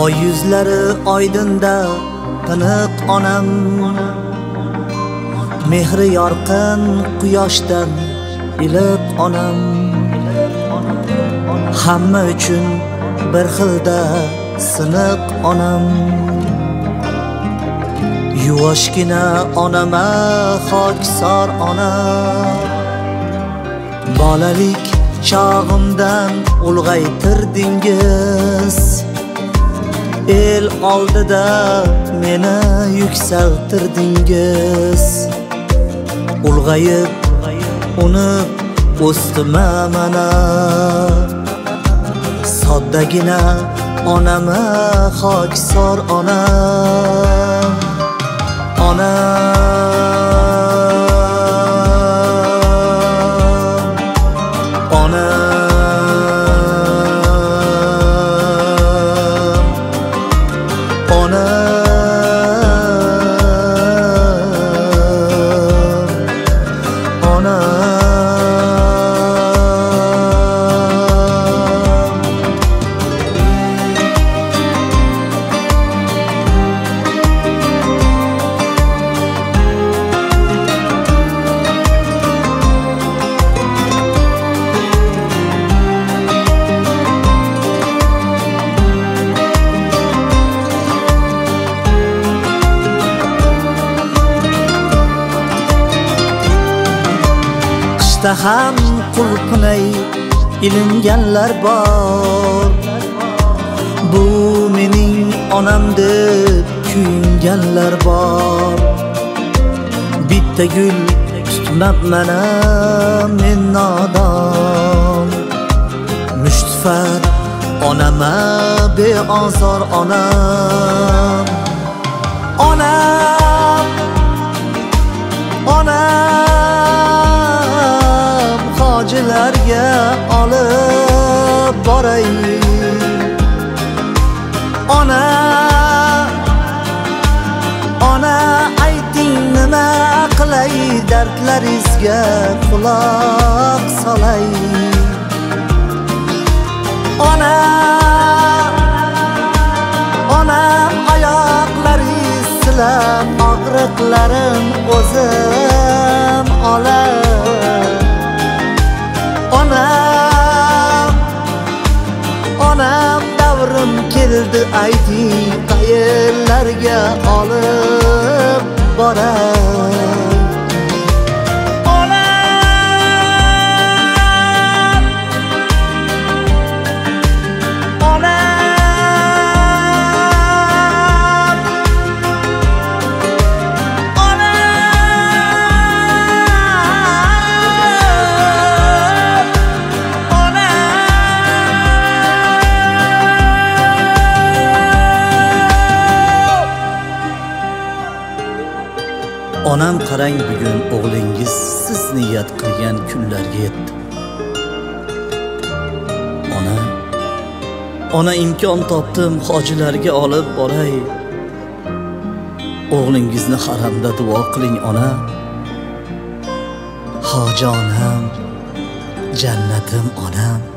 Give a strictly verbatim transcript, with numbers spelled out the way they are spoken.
Oy yuzlari oydinda tiniq onam, mehri yorqin quyoshdan iliq onam. Hamma uchun bir xilda siniq onam. Yuvoshgina onama xokisor ona. Bolalik chog'imdan ulg'aytirdingiz, el oldida meni yuksaltirdingiz. Ulg'ayib unib o'sdim mana, soddagina onama xokisor ona. Ona ona ona ona qishda ham qulqinay ilinganlar bor. Bu mening onam deb kuyinganlar bor. Bitta gul tutmabmana men nodon, mushtfat onama beozor onam. Onam onam hojilarga olib boray. Ona ona ayting nima qilay, dardlaringizga quloq solay. Ona onam oyoqlaringiz silab, og'riqlarim o'zim olay. Onam onam davrim keldi ayting, qayerlarga olib boray. Onam qarang, bugun o'g'lingiz siz niyat qilgan kunlarga yetdi. Ona ona imkon topdim, hojilarga olib boray. O'g'lingizni haramda duo qiling ona. Hoji onam, jannatim onam.